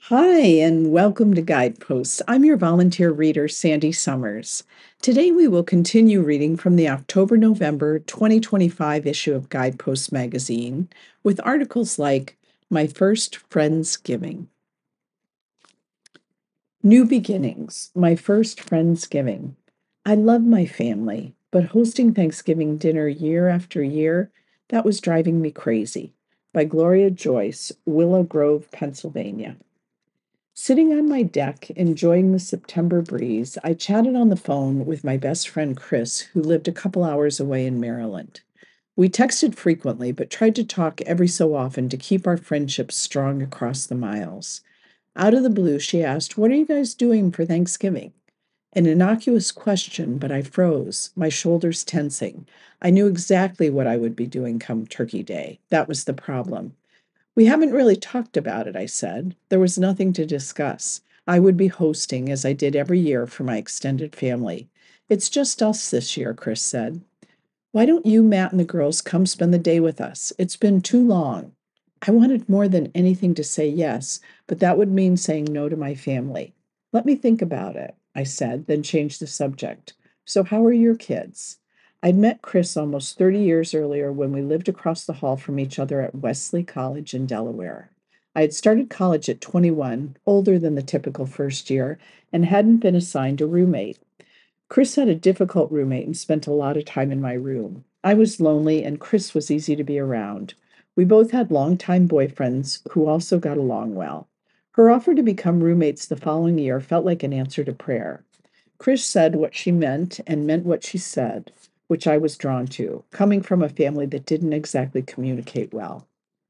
Hi, and welcome to Guideposts. I'm your volunteer reader, Sandy Summers. Today we will continue reading from the October November 2025 issue of Guideposts magazine with articles like My First Friendsgiving, New Beginnings, My First Friendsgiving. I love my family, but hosting Thanksgiving dinner year after year, that was driving me crazy. By Gloria Joyce, Willow Grove, Pennsylvania. Sitting on my deck, enjoying the September breeze, I chatted on the phone with my best friend Chris, who lived a couple hours away in Maryland. We texted frequently, but tried to talk every so often to keep our friendship strong across the miles. Out of the blue, she asked, "What are you guys doing for Thanksgiving?" An innocuous question, but I froze, my shoulders tensing. I knew exactly what I would be doing come Turkey Day. That was the problem. We haven't really talked about it, I said. There was nothing to discuss. I would be hosting, as I did every year for my extended family. It's just us this year, Chris said. Why don't you, Matt, and the girls come spend the day with us? It's been too long. I wanted more than anything to say yes, but that would mean saying no to my family. Let me think about it, I said, then changed the subject. So, how are your kids? I'd met Chris almost 30 years earlier when we lived across the hall from each other at Wesley College in Delaware. I had started college at 21, older than the typical first year, and hadn't been assigned a roommate. Chris had a difficult roommate and spent a lot of time in my room. I was lonely, and Chris was easy to be around. We both had longtime boyfriends who also got along well. Her offer to become roommates the following year felt like an answer to prayer. Chris said what she meant and meant what she said, which I was drawn to, coming from a family that didn't exactly communicate well.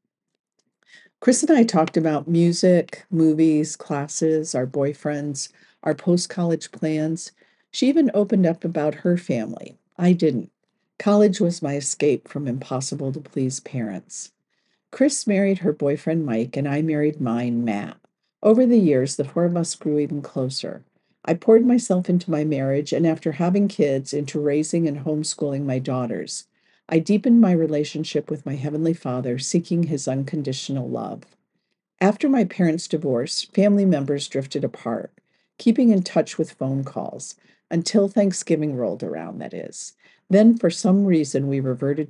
Chris and I talked about music, movies, classes, our boyfriends, our post college plans. She even opened up about her family. I didn't. College was my escape from impossible to please parents. Chris married her boyfriend Mike, and I married mine, Matt. Over the years, the four of us grew even closer. I poured myself into my marriage, and after having kids, into raising and homeschooling my daughters. I deepened my relationship with my Heavenly Father, seeking His unconditional love. After my parents' divorce, family members drifted apart, keeping in touch with phone calls until Thanksgiving rolled around, that is. Then, for some reason, we reverted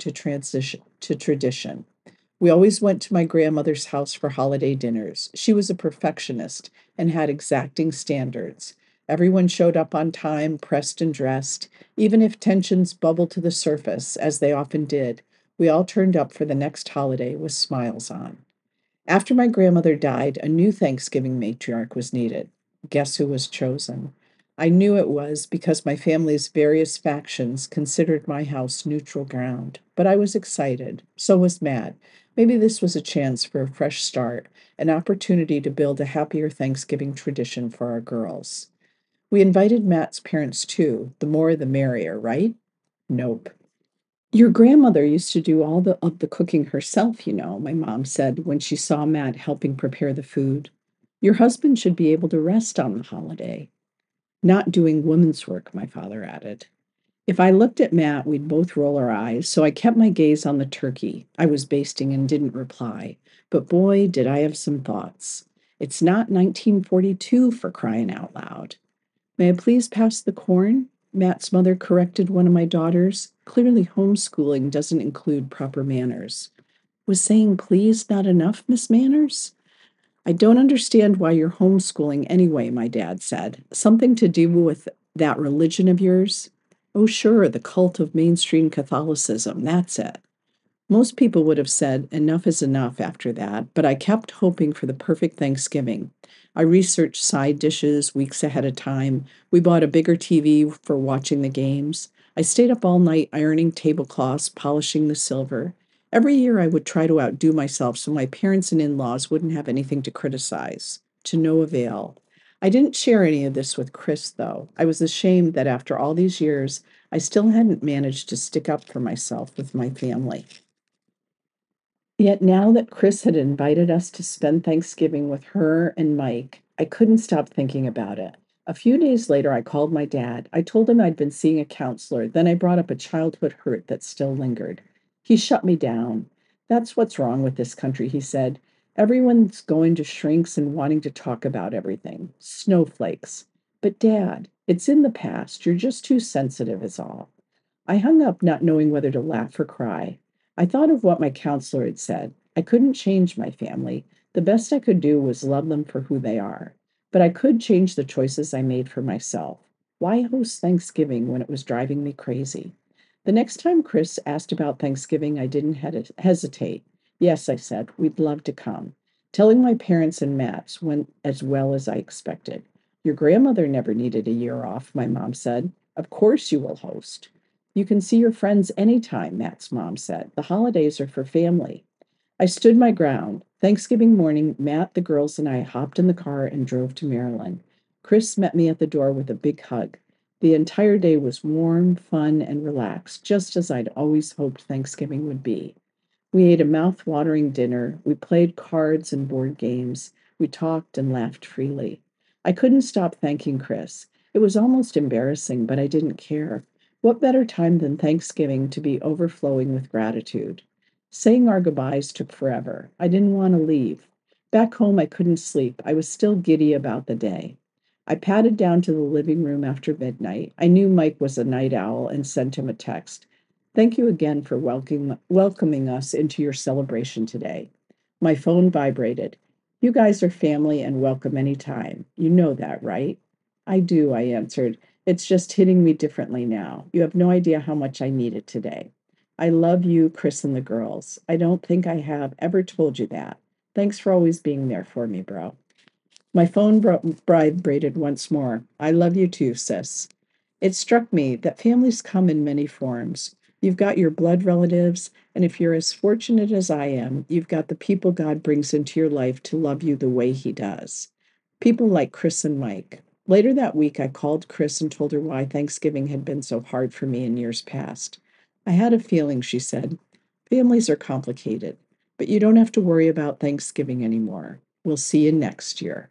to tradition. We always went to my grandmother's house for holiday dinners. She was a perfectionist and had exacting standards. Everyone showed up on time, pressed and dressed. Even if tensions bubbled to the surface, as they often did, we all turned up for the next holiday with smiles on. After my grandmother died, a new Thanksgiving matriarch was needed. Guess who was chosen? I knew it was because my family's various factions considered my house neutral ground, but I was excited. So was Matt. Maybe this was a chance for a fresh start, an opportunity to build a happier Thanksgiving tradition for our girls. We invited Matt's parents too. The more the merrier, right? Nope. Your grandmother used to do all the cooking herself, my mom said when she saw Matt helping prepare the food. Your husband should be able to rest on the holiday. Not doing woman's work, my father added. If I looked at Matt, we'd both roll our eyes, so I kept my gaze on the turkey. I was basting and didn't reply. But boy, did I have some thoughts. It's not 1942 for crying out loud. May I please pass the corn? Matt's mother corrected one of my daughters. Clearly, homeschooling doesn't include proper manners. Was saying please not enough, Miss Manners? I don't understand why you're homeschooling anyway, my dad said. Something to do with that religion of yours? Oh, sure, the cult of mainstream Catholicism, that's it. Most people would have said enough is enough after that, but I kept hoping for the perfect Thanksgiving. I researched side dishes weeks ahead of time. We bought a bigger TV for watching the games. I stayed up all night ironing tablecloths, polishing the silver. Every year I would try to outdo myself so my parents and in laws wouldn't have anything to criticize. To no avail. I didn't share any of this with Chris, though. I was ashamed that after all these years, I still hadn't managed to stick up for myself with my family. Yet now that Chris had invited us to spend Thanksgiving with her and Mike, I couldn't stop thinking about it. A few days later, I called my dad. I told him I'd been seeing a counselor. Then I brought up a childhood hurt that still lingered. He shut me down. That's what's wrong with this country, he said. Everyone's going to shrinks and wanting to talk about everything. Snowflakes. But, Dad, it's in the past. You're just too sensitive, is all. I hung up, not knowing whether to laugh or cry. I thought of what my counselor had said. I couldn't change my family. The best I could do was love them for who they are. But I could change the choices I made for myself. Why host Thanksgiving when it was driving me crazy? The next time Chris asked about Thanksgiving, I didn't hesitate. Yes, I said, we'd love to come. Telling my parents and Matt's went as well as I expected. Your grandmother never needed a year off, my mom said. Of course you will host. You can see your friends anytime, Matt's mom said. The holidays are for family. I stood my ground. Thanksgiving morning, Matt, the girls, and I hopped in the car and drove to Maryland. Chris met me at the door with a big hug. The entire day was warm, fun, and relaxed, just as I'd always hoped Thanksgiving would be. We ate a mouth-watering dinner. We played cards and board games. We talked and laughed freely. I couldn't stop thanking Chris. It was almost embarrassing, but I didn't care. What better time than Thanksgiving to be overflowing with gratitude? Saying our goodbyes took forever. I didn't want to leave. Back home, I couldn't sleep. I was still giddy about the day. I padded down to the living room after midnight. I knew Mike was a night owl and sent him a text. Thank you again for welcoming us into your celebration today. My phone vibrated. You guys are family and welcome anytime. You know that, right? I do, I answered. It's just hitting me differently now. You have no idea how much I need it today. I love you, Chris and the girls. I don't think I have ever told you that. Thanks for always being there for me, bro. My phone vibrated once more. I love you too, sis. It struck me that families come in many forms. You've got your blood relatives, and if you're as fortunate as I am, you've got the people God brings into your life to love you the way He does. People like Chris and Mike. Later that week, I called Chris and told her why Thanksgiving had been so hard for me in years past. I had a feeling, she said. Families are complicated, but you don't have to worry about Thanksgiving anymore. We'll see you next year.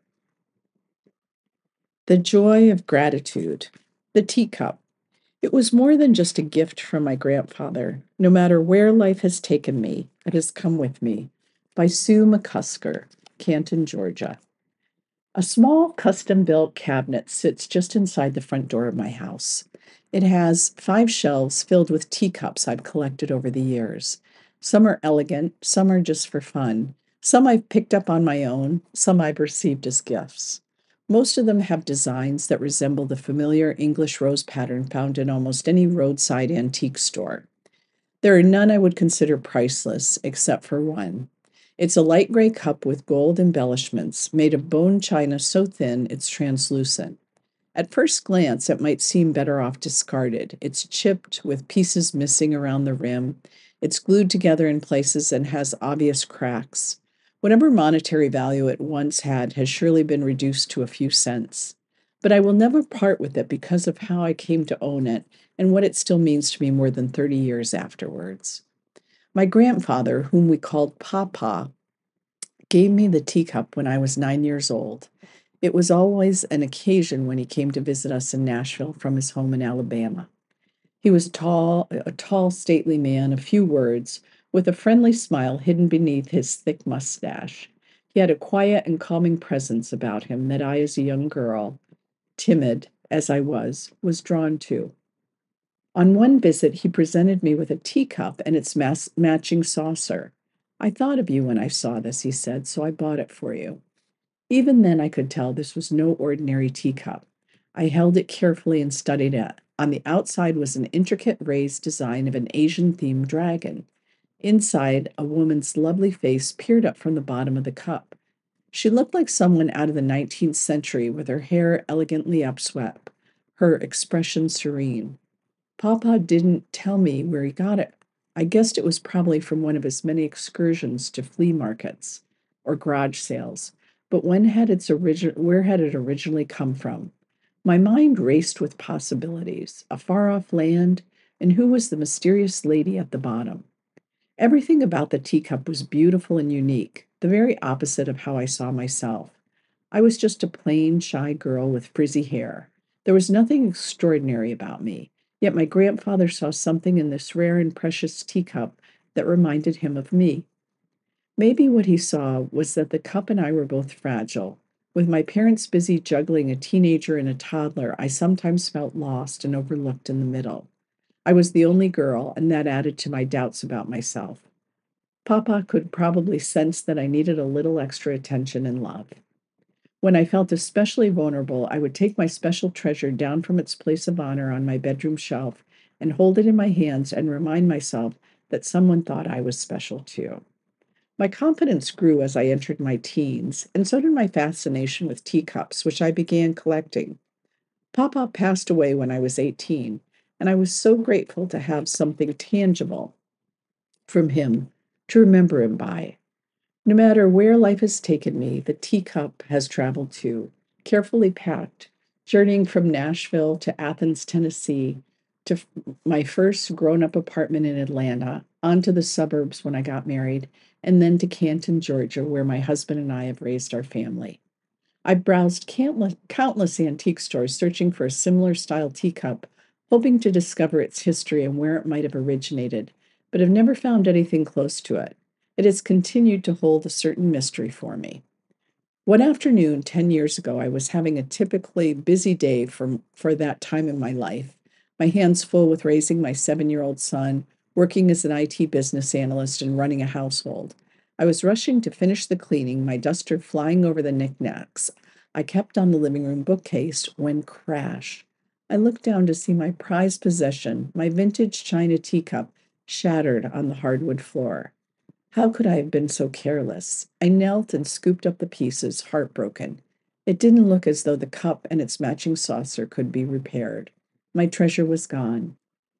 The joy of gratitude. The teacup. It was more than just a gift from my grandfather. No matter where life has taken me, it has come with me. By Sue McCusker, Canton, Georgia. A small custom built cabinet sits just inside the front door of my house. It has 5 shelves filled with teacups I've collected over the years. Some are elegant, some are just for fun. Some I've picked up on my own, some I've received as gifts. Most of them have designs that resemble the familiar English rose pattern found in almost any roadside antique store. There are none I would consider priceless, except for one. It's a light gray cup with gold embellishments, made of bone china so thin it's translucent. At first glance, it might seem better off discarded. It's chipped, with pieces missing around the rim. It's glued together in places and has obvious cracks. Whatever monetary value it once had has surely been reduced to a few cents. But I will never part with it because of how I came to own it and what it still means to me more than 30 years afterwards. My grandfather, whom we called Papa, gave me the teacup when I was 9 years old. It was always an occasion when he came to visit us in Nashville from his home in Alabama. He was a tall, stately man of few words, with a friendly smile hidden beneath his thick mustache. He had a quiet and calming presence about him that I, as a young girl, timid as I was drawn to. On one visit, he presented me with a teacup and its matching saucer. I thought of you when I saw this, he said, so I bought it for you. Even then, I could tell this was no ordinary teacup. I held it carefully and studied it. On the outside was an intricate raised design of an Asian themed dragon. Inside, a woman's lovely face peered up from the bottom of the cup. She looked like someone out of the 19th century with her hair elegantly upswept, her expression serene. Papa didn't tell me where he got it. I guessed it was probably from one of his many excursions to flea markets or garage sales. But where had it originally come from? My mind raced with possibilities, a far-off land, and who was the mysterious lady at the bottom? Everything about the teacup was beautiful and unique, the very opposite of how I saw myself. I was just a plain, shy girl with frizzy hair. There was nothing extraordinary about me, yet my grandfather saw something in this rare and precious teacup that reminded him of me. Maybe what he saw was that the cup and I were both fragile. With my parents busy juggling a teenager and a toddler, I sometimes felt lost and overlooked in the middle. I was the only girl, and that added to my doubts about myself. Papa could probably sense that I needed a little extra attention and love. When I felt especially vulnerable, I would take my special treasure down from its place of honor on my bedroom shelf and hold it in my hands and remind myself that someone thought I was special too. My confidence grew as I entered my teens, and so did my fascination with teacups, which I began collecting. Papa passed away when I was 18, and I was so grateful to have something tangible from him to remember him by. No matter where life has taken me, the teacup has traveled too, carefully packed, journeying from Nashville to Athens, Tennessee, to my first grown up apartment in Atlanta, onto the suburbs when I got married, and then to Canton, Georgia, where my husband and I have raised our family. I browsed countless antique stores searching for a similar style teacup, hoping to discover its history and where it might have originated, but have never found anything close to it. It has continued to hold a certain mystery for me. One afternoon, 10 years ago, I was having a typically busy day for that time in my life. My hands full with raising my 7-year-old son, working as an IT business analyst, and running a household. I was rushing to finish the cleaning, my duster flying over the knickknacks. I kept on the living room bookcase when crash. I looked down to see my prized possession, my vintage china teacup, shattered on the hardwood floor. How could I have been so careless? I knelt and scooped up the pieces, heartbroken. It didn't look as though the cup and its matching saucer could be repaired. My treasure was gone.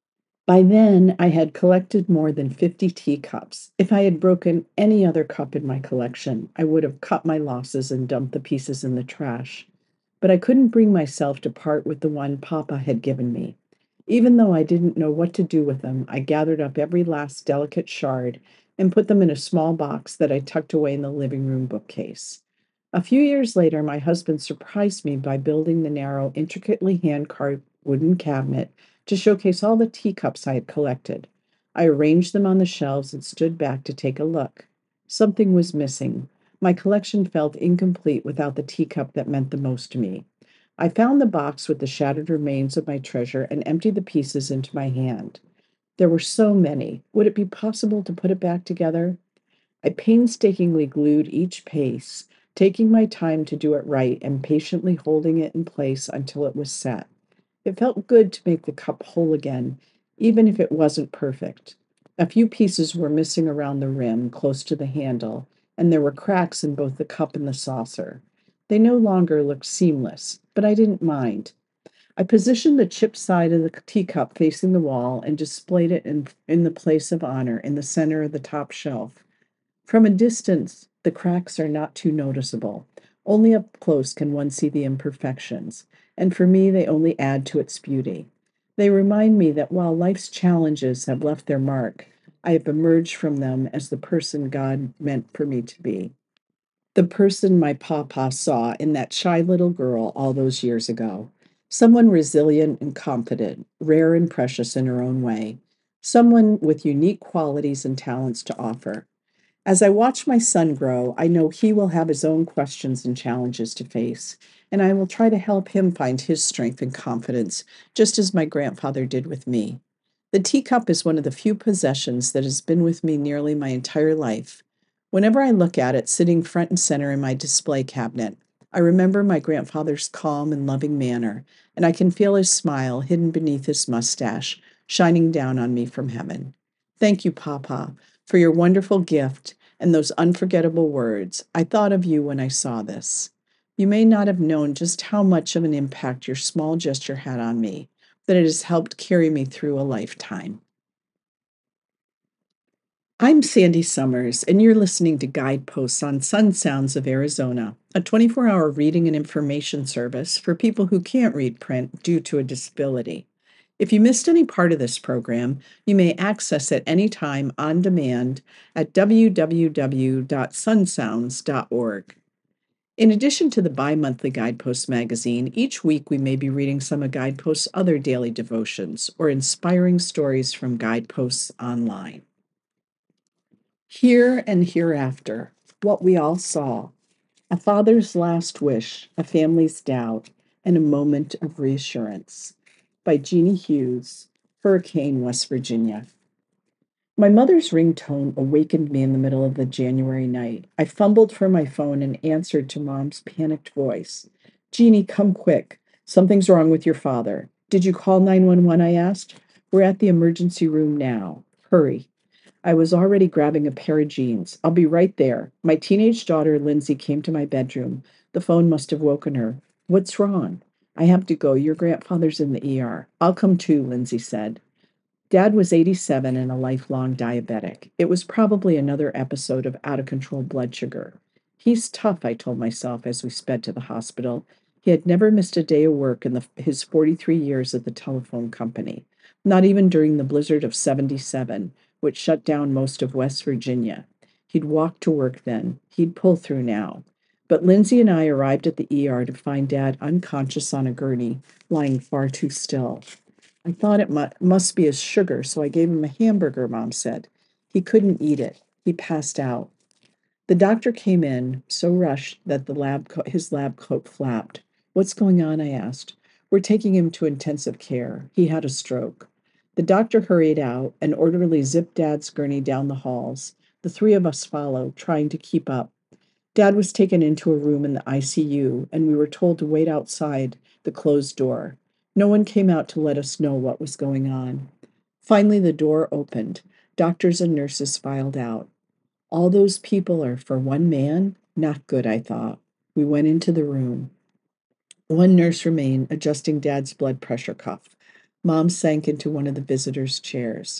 By then, I had collected more than 50 teacups. If I had broken any other cup in my collection, I would have cut my losses and dumped the pieces in the trash. But I couldn't bring myself to part with the one Papa had given me. Even though I didn't know what to do with them, I gathered up every last delicate shard and put them in a small box that I tucked away in the living room bookcase. A few years later, my husband surprised me by building the narrow, intricately hand carved wooden cabinet to showcase all the teacups I had collected. I arranged them on the shelves and stood back to take a look. Something was missing. My collection felt incomplete without the teacup that meant the most to me. I found the box with the shattered remains of my treasure and emptied the pieces into my hand. There were so many. Would it be possible to put it back together? I painstakingly glued each piece, taking my time to do it right and patiently holding it in place until it was set. It felt good to make the cup whole again, even if it wasn't perfect. A few pieces were missing around the rim, close to the handle, and there were cracks in both the cup and the saucer. They no longer looked seamless, but I didn't mind. I positioned the chipped side of the teacup facing the wall and displayed it in the place of honor in the center of the top shelf. From a distance, the cracks are not too noticeable. Only up close can one see the imperfections, and for me, they only add to its beauty. They remind me that while life's challenges have left their mark, I have emerged from them as the person God meant for me to be. The person my papa saw in that shy little girl all those years ago. Someone resilient and confident, rare and precious in her own way. Someone with unique qualities and talents to offer. As I watch my son grow, I know he will have his own questions and challenges to face, and I will try to help him find his strength and confidence, just as my grandfather did with me. The teacup is one of the few possessions that has been with me nearly my entire life. Whenever I look at it sitting front and center in my display cabinet, I remember my grandfather's calm and loving manner, and I can feel his smile hidden beneath his mustache, shining down on me from heaven. Thank you, Papa, for your wonderful gift and those unforgettable words. I thought of you when I saw this. You may not have known just how much of an impact your small gesture had on me, that it has helped carry me through a lifetime. I'm Sandy Summers, and you're listening to Guideposts on Sun Sounds of Arizona, a 24-hour reading and information service for people who can't read print due to a disability. If you missed any part of this program, you may access it anytime on demand at www.sunsounds.org. In addition to the bi monthly Guideposts magazine, each week we may be reading some of Guideposts' other daily devotions or inspiring stories from Guideposts online. Here and Hereafter, What We All Saw, A Father's Last Wish, A Family's Doubt, and a Moment of Reassurance by Jeannie Hughes, Hurricane, West Virginia. My mother's ringtone awakened me in the middle of the January night. I fumbled for my phone and answered to Mom's panicked voice. Jeannie, come quick. Something's wrong with your father. Did you call 911? I asked. We're at the emergency room now. Hurry. I was already grabbing a pair of jeans. I'll be right there. My teenage daughter, Lindsay, came to my bedroom. The phone must have woken her. What's wrong? I have to go. Your grandfather's in the ER. I'll come too, Lindsay said. Dad was 87 and a lifelong diabetic. It was probably another episode of out of control blood sugar. He's tough, I told myself as we sped to the hospital. He had never missed a day of work in his 43 years at the telephone company, not even during the blizzard of 77, which shut down most of West Virginia. He'd walk to work then. He'd pull through now. But Lindsay and I arrived at the ER to find Dad unconscious on a gurney, lying far too still. I thought it must be his sugar, so I gave him a hamburger, Mom said. He couldn't eat it. He passed out. The doctor came in, so rushed that his lab coat flapped. What's going on? I asked. We're taking him to intensive care. He had a stroke. The doctor hurried out. An orderly zipped Dad's gurney down the halls. The three of us followed, trying to keep up. Dad was taken into a room in the ICU, and we were told to wait outside the closed door. No one came out to let us know what was going on. Finally, the door opened. Doctors and nurses filed out. All those people are for one man? Not good, I thought. We went into the room. One nurse remained, adjusting Dad's blood pressure cuff. Mom sank into one of the visitors' chairs.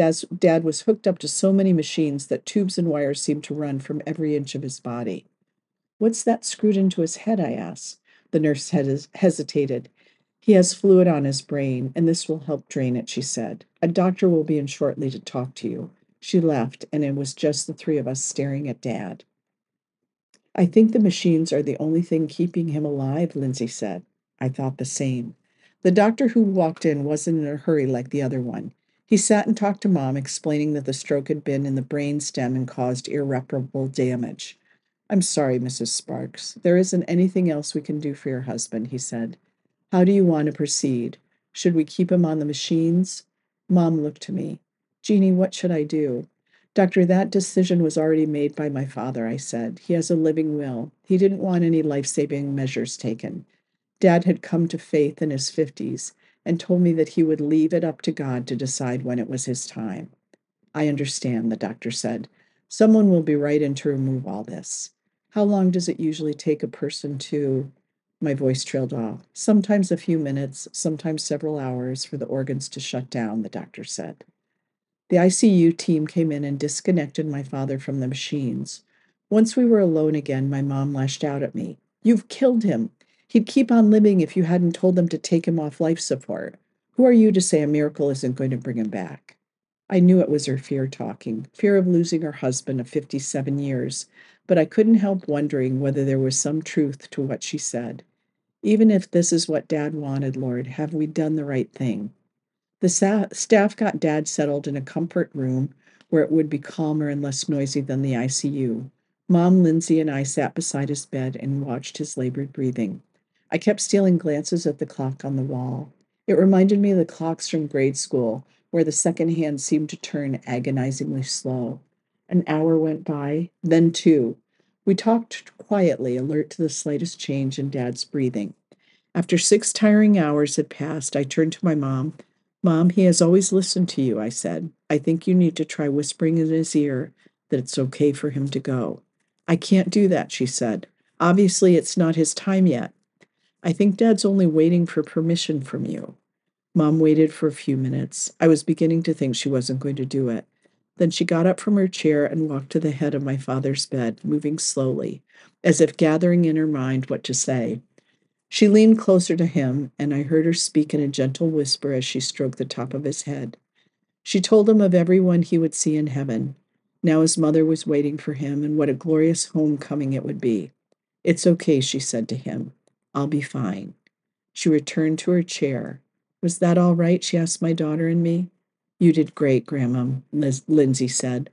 Dad was hooked up to so many machines that tubes and wires seemed to run from every inch of his body. What's that screwed into his head? I asked. The nurse hesitated. He has fluid on his brain, and this will help drain it, she said. A doctor will be in shortly to talk to you. She left, and it was just the three of us staring at Dad. I think the machines are the only thing keeping him alive, Lindsay said. I thought the same. The doctor who walked in wasn't in a hurry like the other one. He sat and talked to Mom, explaining that the stroke had been in the brain stem and caused irreparable damage. I'm sorry, Mrs. Sparks. There isn't anything else we can do for your husband, he said. How do you want to proceed? Should we keep him on the machines? Mom looked to me. Jeannie, what should I do? Doctor, that decision was already made by my father, I said. He has a living will. He didn't want any life-saving measures taken. Dad had come to faith in his 50s and told me that he would leave it up to God to decide when it was his time. I understand, the doctor said. Someone will be right in to remove all this. How long does it usually take a person to... My voice trailed off. Sometimes a few minutes, sometimes several hours for the organs to shut down, the doctor said. The ICU team came in and disconnected my father from the machines. Once we were alone again, my mom lashed out at me. You've killed him. He'd keep on living if you hadn't told them to take him off life support. Who are you to say a miracle isn't going to bring him back? I knew it was her fear talking, fear of losing her husband of 57 years, but I couldn't help wondering whether there was some truth to what she said. Even if this is what Dad wanted, Lord, have we done the right thing? The staff got Dad settled in a comfort room where it would be calmer and less noisy than the ICU. Mom, Lindsay, and I sat beside his bed and watched his labored breathing. I kept stealing glances at the clock on the wall. It reminded me of the clocks from grade school, where the second hand seemed to turn agonizingly slow. An hour went by, then two. We talked quietly, alert to the slightest change in Dad's breathing. After 6 tiring hours had passed, I turned to my mom. Mom, he has always listened to you, I said. I think you need to try whispering in his ear that it's okay for him to go. I can't do that, she said. Obviously, it's not his time yet. I think Dad's only waiting for permission from you. Mom waited for a few minutes. I was beginning to think she wasn't going to do it. Then she got up from her chair and walked to the head of my father's bed, moving slowly, as if gathering in her mind what to say. She leaned closer to him, and I heard her speak in a gentle whisper as she stroked the top of his head. She told him of everyone he would see in heaven. Now his mother was waiting for him, and what a glorious homecoming it would be. It's okay, she said to him. I'll be fine. She returned to her chair. Was that all right? She asked my daughter and me. You did great, Grandma, Lindsay said.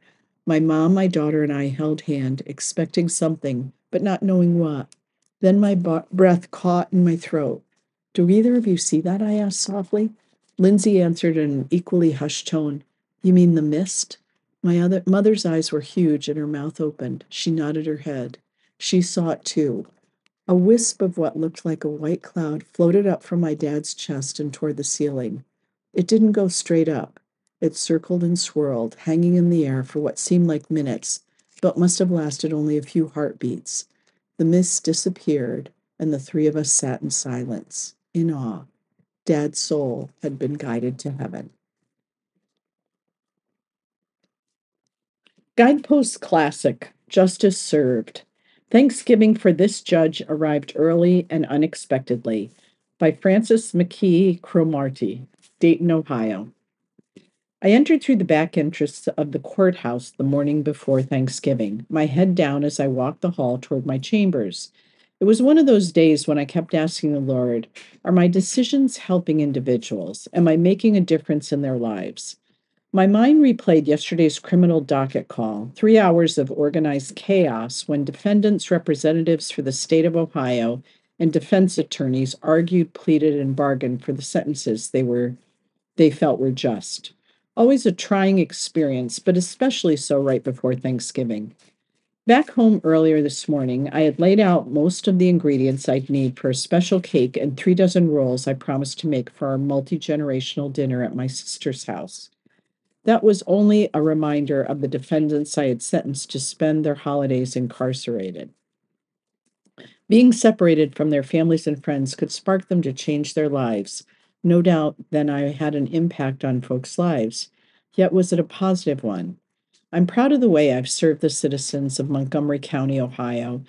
My mom, my daughter, and I held hand, expecting something, but not knowing what. Then my breath caught in my throat. Do either of you see that? I asked softly. Lindsay answered in an equally hushed tone. You mean the mist? My other mother's eyes were huge and her mouth opened. She nodded her head. She saw it too. A wisp of what looked like a white cloud floated up from my dad's chest and toward the ceiling. It didn't go straight up. It circled and swirled, hanging in the air for what seemed like minutes, but must have lasted only a few heartbeats. The mist disappeared, and the three of us sat in silence, in awe. Dad's soul had been guided to heaven. Guidepost Classic, Justice Served. Thanksgiving for this judge arrived early and unexpectedly by Francis McKee Cromartie, Dayton, Ohio. I entered through the back entrance of the courthouse the morning before Thanksgiving, my head down as I walked the hall toward my chambers. It was one of those days when I kept asking the Lord, are my decisions helping individuals? Am I making a difference in their lives? My mind replayed yesterday's criminal docket call, 3 hours of organized chaos when defendants' representatives for the state of Ohio and defense attorneys argued, pleaded, and bargained for the sentences they felt were just. Always a trying experience, but especially so right before Thanksgiving. Back home earlier this morning, I had laid out most of the ingredients I'd need for a special cake and 3 dozen rolls I promised to make for our multi generational dinner at my sister's house. That was only a reminder of the defendants I had sentenced to spend their holidays incarcerated. Being separated from their families and friends could spark them to change their lives. No doubt then I had an impact on folks' lives. Yet was it a positive one? I'm proud of the way I've served the citizens of Montgomery County, Ohio,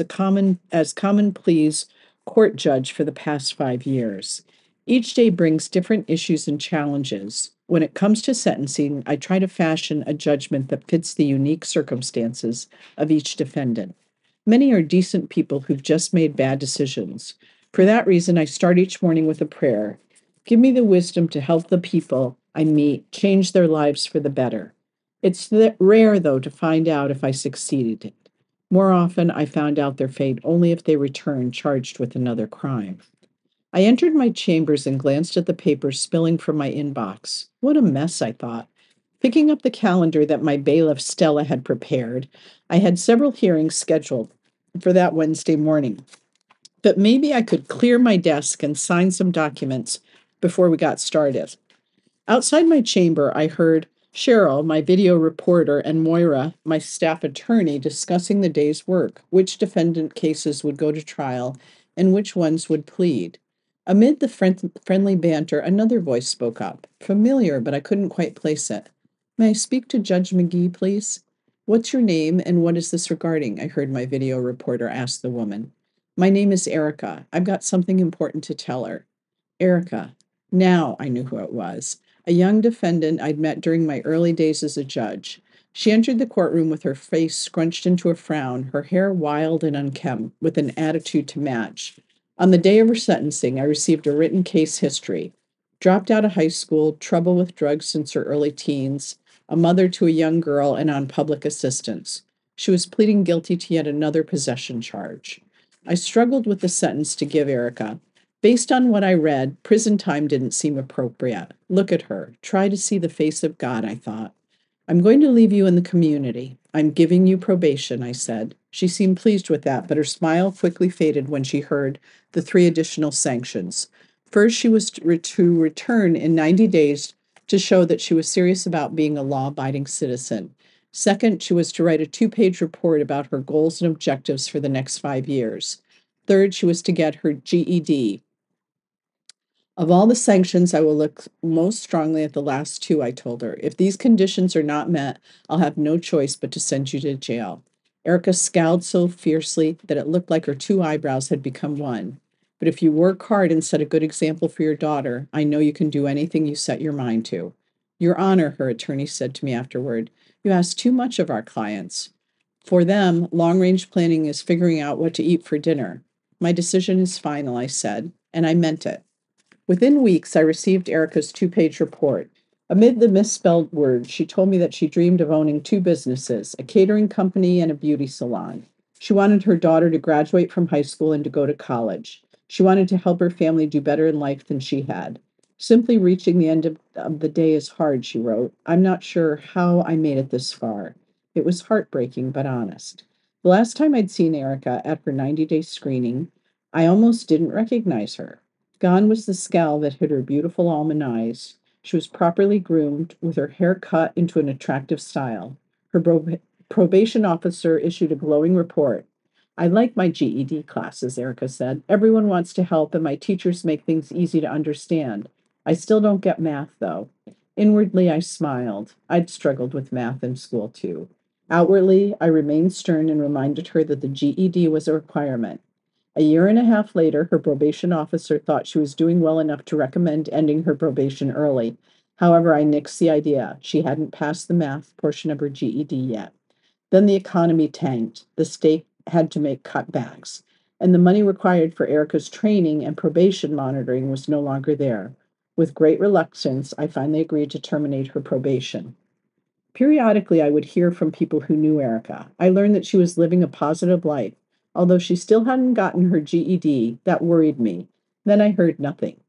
as common pleas court judge for the past 5 years. Each day brings different issues and challenges. When it comes to sentencing, I try to fashion a judgment that fits the unique circumstances of each defendant. Many are decent people who've just made bad decisions. For that reason, I start each morning with a prayer. Give me the wisdom to help the people I meet change their lives for the better. It's rare, though, to find out if I succeeded. More often, I found out their fate only if they returned charged with another crime. I entered my chambers and glanced at the papers spilling from my inbox. What a mess, I thought. Picking up the calendar that my bailiff Stella had prepared, I had several hearings scheduled for that Wednesday morning. But maybe I could clear my desk and sign some documents before we got started. Outside my chamber, I heard Cheryl, my video reporter, and Moira, my staff attorney, discussing the day's work, which defendant cases would go to trial, and which ones would plead. Amid the friendly banter, another voice spoke up. Familiar, but I couldn't quite place it. May I speak to Judge McGee, please? What's your name and what is this regarding? I heard my video reporter ask the woman. My name is Erica. I've got something important to tell her. Erica. Now I knew who it was. A young defendant I'd met during my early days as a judge. She entered the courtroom with her face scrunched into a frown, her hair wild and unkempt, with an attitude to match. On the day of her sentencing, I received a written case history. Dropped out of high school, trouble with drugs since her early teens, a mother to a young girl, and on public assistance. She was pleading guilty to yet another possession charge. I struggled with the sentence to give Erica. Based on what I read, prison time didn't seem appropriate. Look at her. Try to see the face of God, I thought. I'm going to leave you in the community. I'm giving you probation, I said. She seemed pleased with that, but her smile quickly faded when she heard the 3 additional sanctions. First, she was to return in 90 days to show that she was serious about being a law-abiding citizen. Second, she was to write a 2-page report about her goals and objectives for the next 5 years. Third, she was to get her GED. Of all the sanctions, I will look most strongly at the last 2, I told her. If these conditions are not met, I'll have no choice but to send you to jail. Erica scowled so fiercely that it looked like her 2 eyebrows had become one. But if you work hard and set a good example for your daughter, I know you can do anything you set your mind to. Your Honor, her attorney said to me afterward, you ask too much of our clients. For them, long-range planning is figuring out what to eat for dinner. My decision is final, I said, and I meant it. Within weeks, I received Erica's 2-page report. Amid the misspelled words, she told me that she dreamed of owning two businesses, a catering company and a beauty salon. She wanted her daughter to graduate from high school and to go to college. She wanted to help her family do better in life than she had. Simply reaching the end of the day is hard, she wrote. I'm not sure how I made it this far. It was heartbreaking, but honest. The last time I'd seen Erica at her 90-day screening, I almost didn't recognize her. Gone was the scowl that hid her beautiful almond eyes. She was properly groomed, with her hair cut into an attractive style. Her probation officer issued a glowing report. I like my GED classes, Erica said. Everyone wants to help, and my teachers make things easy to understand. I still don't get math, though. Inwardly, I smiled. I'd struggled with math in school, too. Outwardly, I remained stern and reminded her that the GED was a requirement. A year and a half later, her probation officer thought she was doing well enough to recommend ending her probation early. However, I nixed the idea. She hadn't passed the math portion of her GED yet. Then the economy tanked. The state had to make cutbacks, and the money required for Erica's training and probation monitoring was no longer there. With great reluctance, I finally agreed to terminate her probation. Periodically, I would hear from people who knew Erica. I learned that she was living a positive life. Although she still hadn't gotten her GED, that worried me. Then I heard nothing.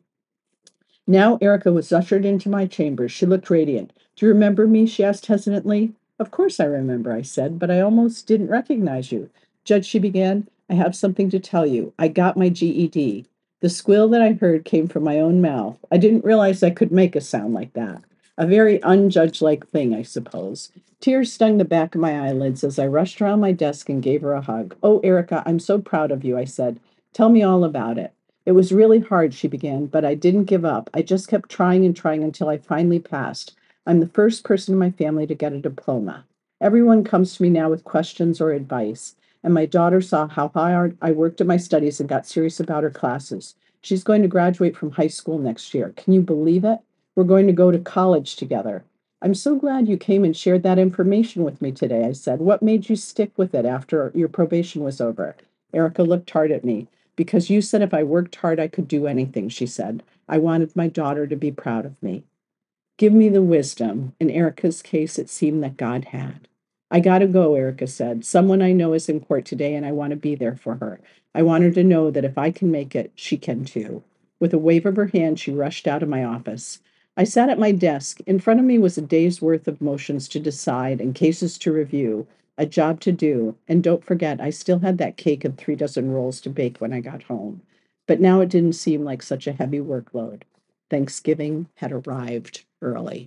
Now Erica was ushered into my chambers. She looked radiant. Do you remember me? She asked hesitantly. Of course I remember, I said, but I almost didn't recognize you. Judge, she began, I have something to tell you. I got my GED. The squeal that I heard came from my own mouth. I didn't realize I could make a sound like that. A very unjudge-like thing, I suppose. Tears stung the back of my eyelids as I rushed around my desk and gave her a hug. Oh, Erica, I'm so proud of you, I said. Tell me all about it. It was really hard, she began, but I didn't give up. I just kept trying and trying until I finally passed. I'm the first person in my family to get a diploma. Everyone comes to me now with questions or advice, and my daughter saw how hard I worked at my studies and got serious about her classes. She's going to graduate from high school next year. Can you believe it? We're going to go to college together. I'm so glad you came and shared that information with me today, I said. What made you stick with it after your probation was over? Erica looked hard at me. Because you said if I worked hard, I could do anything, she said. I wanted my daughter to be proud of me. Give me the wisdom. In Erica's case, it seemed that God had. I gotta go, Erica said. Someone I know is in court today, and I want to be there for her. I want her to know that if I can make it, she can too. With a wave of her hand, she rushed out of my office. I sat at my desk. In front of me was a day's worth of motions to decide and cases to review, a job to do, and don't forget, I still had that cake and 3 dozen rolls to bake when I got home. But now it didn't seem like such a heavy workload. Thanksgiving had arrived early.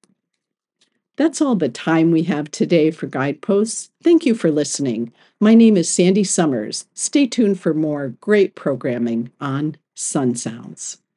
That's all the time we have today for Guideposts. Thank you for listening. My name is Sandy Summers. Stay tuned for more great programming on Sun Sounds.